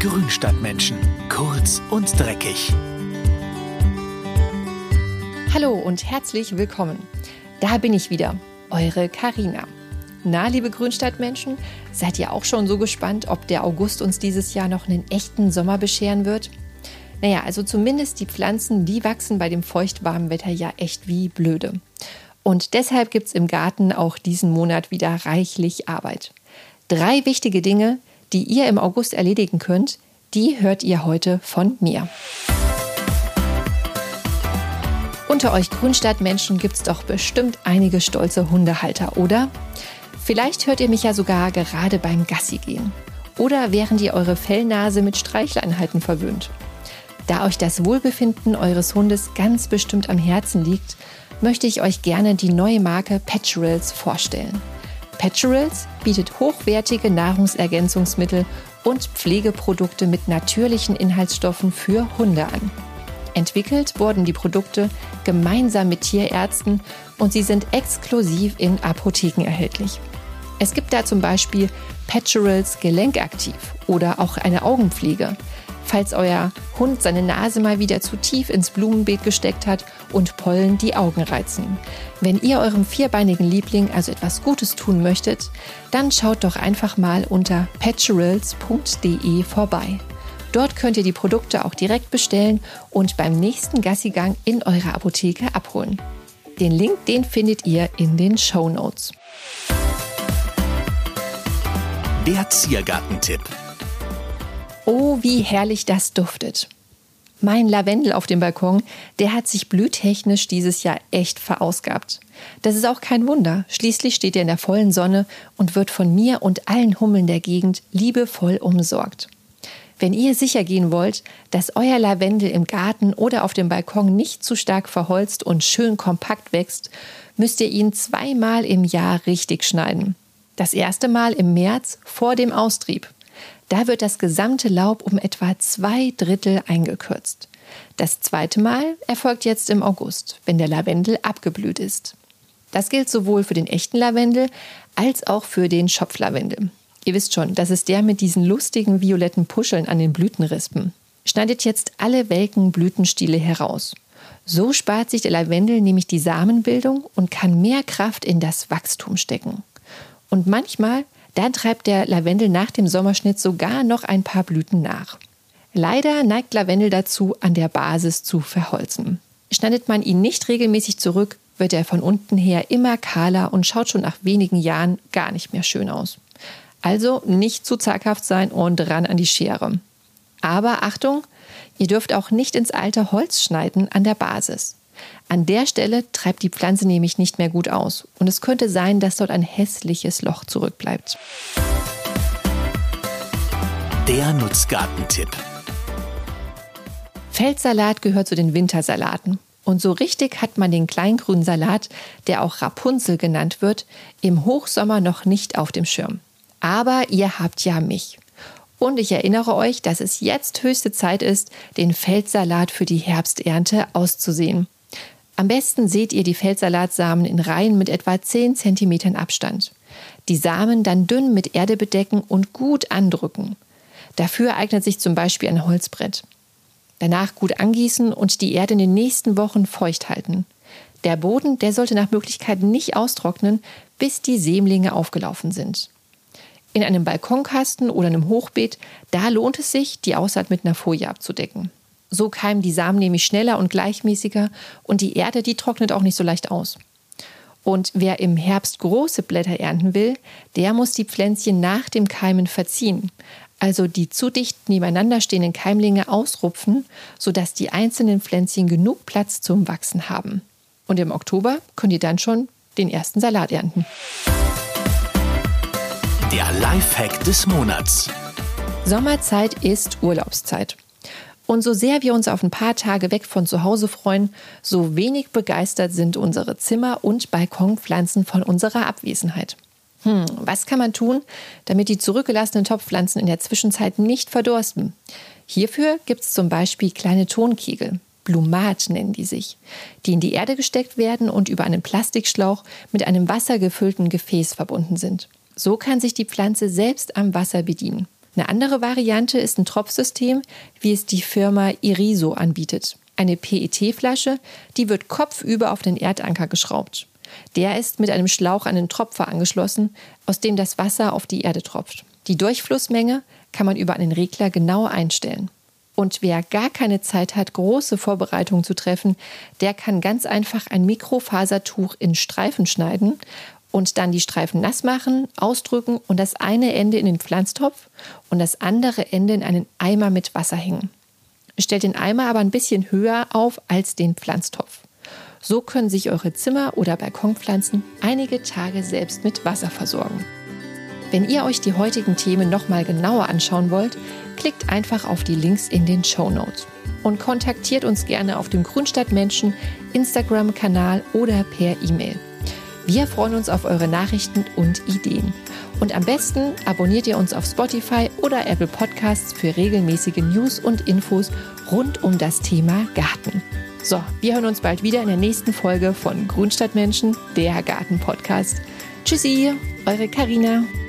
Grünstadtmenschen. Kurz und dreckig. Hallo und herzlich willkommen. Da bin ich wieder, eure Carina. Na, liebe Grünstadtmenschen, seid ihr auch schon so gespannt, ob der August uns dieses Jahr noch einen echten Sommer bescheren wird? Naja, also zumindest die Pflanzen, die wachsen bei dem feucht-warmen Wetter ja echt wie blöde. Und deshalb gibt's im Garten auch diesen Monat wieder reichlich Arbeit. 3 wichtige Dinge, die ihr im August erledigen könnt, die hört ihr heute von mir. Unter euch Grünstadtmenschen gibt's doch bestimmt einige stolze Hundehalter, oder? Vielleicht hört ihr mich ja sogar gerade beim Gassigehen oder während ihr eure Fellnase mit Streicheleinheiten verwöhnt. Da euch das Wohlbefinden eures Hundes ganz bestimmt am Herzen liegt, möchte ich euch gerne die neue Marke Peturals vorstellen. Peturals bietet hochwertige Nahrungsergänzungsmittel und Pflegeprodukte mit natürlichen Inhaltsstoffen für Hunde an. Entwickelt wurden die Produkte gemeinsam mit Tierärzten und sie sind exklusiv in Apotheken erhältlich. Es gibt da zum Beispiel Peturals Gelenkaktiv oder auch eine Augenpflege, falls euer Hund seine Nase mal wieder zu tief ins Blumenbeet gesteckt hat und Pollen die Augen reizen. Wenn ihr eurem vierbeinigen Liebling also etwas Gutes tun möchtet, dann schaut doch einfach mal unter peturals.de vorbei. Dort könnt ihr die Produkte auch direkt bestellen und beim nächsten Gassigang in eurer Apotheke abholen. Den Link, den findet ihr in den Shownotes. Der Ziergartentipp. Oh, wie herrlich das duftet. Mein Lavendel auf dem Balkon, der hat sich blühtechnisch dieses Jahr echt verausgabt. Das ist auch kein Wunder. Schließlich steht er in der vollen Sonne und wird von mir und allen Hummeln der Gegend liebevoll umsorgt. Wenn ihr sicher gehen wollt, dass euer Lavendel im Garten oder auf dem Balkon nicht zu stark verholzt und schön kompakt wächst, müsst ihr ihn 2-mal im Jahr richtig schneiden. Das erste Mal im März vor dem Austrieb. Da wird das gesamte Laub um etwa 2/3 eingekürzt. Das zweite Mal erfolgt jetzt im August, wenn der Lavendel abgeblüht ist. Das gilt sowohl für den echten Lavendel als auch für den Schopflavendel. Ihr wisst schon, das ist der mit diesen lustigen violetten Puscheln an den Blütenrispen. Schneidet jetzt alle welken Blütenstiele heraus. So spart sich der Lavendel nämlich die Samenbildung und kann mehr Kraft in das Wachstum stecken. Und manchmal dann treibt der Lavendel nach dem Sommerschnitt sogar noch ein paar Blüten nach. Leider neigt Lavendel dazu, an der Basis zu verholzen. Schneidet man ihn nicht regelmäßig zurück, wird er von unten her immer kahler und schaut schon nach wenigen Jahren gar nicht mehr schön aus. Also nicht zu zaghaft sein und ran an die Schere. Aber Achtung, ihr dürft auch nicht ins alte Holz schneiden an der Basis. An der Stelle treibt die Pflanze nämlich nicht mehr gut aus und es könnte sein, dass dort ein hässliches Loch zurückbleibt. Der Nutzgartentipp. Feldsalat gehört zu den Wintersalaten. Und so richtig hat man den kleingrünen Salat, der auch Rapunzel genannt wird, im Hochsommer noch nicht auf dem Schirm. Aber ihr habt ja mich. Und ich erinnere euch, dass es jetzt höchste Zeit ist, den Feldsalat für die Herbsternte auszusehen. Am besten seht ihr die Feldsalatsamen in Reihen mit etwa 10 cm Abstand. Die Samen dann dünn mit Erde bedecken und gut andrücken. Dafür eignet sich zum Beispiel ein Holzbrett. Danach gut angießen und die Erde in den nächsten Wochen feucht halten. Der Boden, der sollte nach Möglichkeit nicht austrocknen, bis die Sämlinge aufgelaufen sind. In einem Balkonkasten oder einem Hochbeet, da lohnt es sich, die Aussaat mit einer Folie abzudecken. So keimen die Samen nämlich schneller und gleichmäßiger und die Erde, die trocknet auch nicht so leicht aus. Und wer im Herbst große Blätter ernten will, der muss die Pflänzchen nach dem Keimen verziehen. Also die zu dicht nebeneinander stehenden Keimlinge ausrupfen, sodass die einzelnen Pflänzchen genug Platz zum Wachsen haben. Und im Oktober könnt ihr dann schon den ersten Salat ernten. Der Lifehack des Monats. Sommerzeit ist Urlaubszeit. Und so sehr wir uns auf ein paar Tage weg von zu Hause freuen, so wenig begeistert sind unsere Zimmer- und Balkonpflanzen von unserer Abwesenheit. Was kann man tun, damit die zurückgelassenen Topfpflanzen in der Zwischenzeit nicht verdursten? Hierfür gibt es zum Beispiel kleine Tonkegel, Blumat nennen die sich, die in die Erde gesteckt werden und über einen Plastikschlauch mit einem wassergefüllten Gefäß verbunden sind. So kann sich die Pflanze selbst am Wasser bedienen. Eine andere Variante ist ein Tropfsystem, wie es die Firma Iriso anbietet. Eine PET-Flasche, die wird kopfüber auf den Erdanker geschraubt. Der ist mit einem Schlauch an den Tropfer angeschlossen, aus dem das Wasser auf die Erde tropft. Die Durchflussmenge kann man über einen Regler genau einstellen. Und wer gar keine Zeit hat, große Vorbereitungen zu treffen, der kann ganz einfach ein Mikrofasertuch in Streifen schneiden und dann die Streifen nass machen, ausdrücken und das eine Ende in den Pflanztopf und das andere Ende in einen Eimer mit Wasser hängen. Stellt den Eimer aber ein bisschen höher auf als den Pflanztopf. So können sich eure Zimmer- oder Balkonpflanzen einige Tage selbst mit Wasser versorgen. Wenn ihr euch die heutigen Themen nochmal genauer anschauen wollt, klickt einfach auf die Links in den Shownotes und kontaktiert uns gerne auf dem Grünstadtmenschen Instagram-Kanal oder per E-Mail. Wir freuen uns auf eure Nachrichten und Ideen. Und am besten abonniert ihr uns auf Spotify oder Apple Podcasts für regelmäßige News und Infos rund um das Thema Garten. So, wir hören uns bald wieder in der nächsten Folge von Grünstadtmenschen, der Garten-Podcast. Tschüssi, eure Carina.